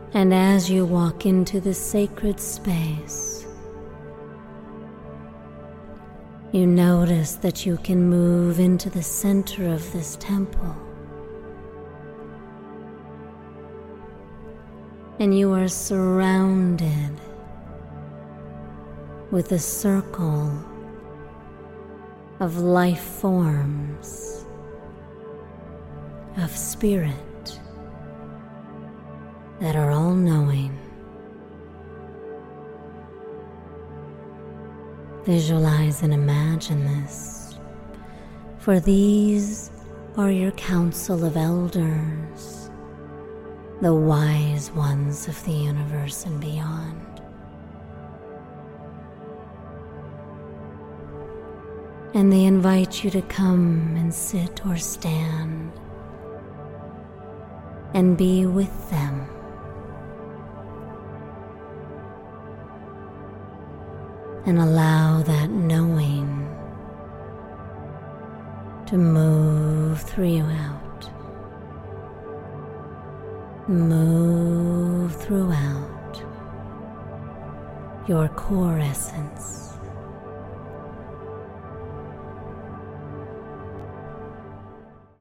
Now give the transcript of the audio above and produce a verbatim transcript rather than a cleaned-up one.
And as you walk into this sacred space, you notice that you can move into the center of this temple. And you are surrounded with a circle of life forms, of spirit that are all-knowing. Visualize and imagine this, for these are your council of elders, the wise ones of the universe and beyond. And they invite you to come and sit or stand and be with them. And allow that knowing to move through you out, move throughout your core essence.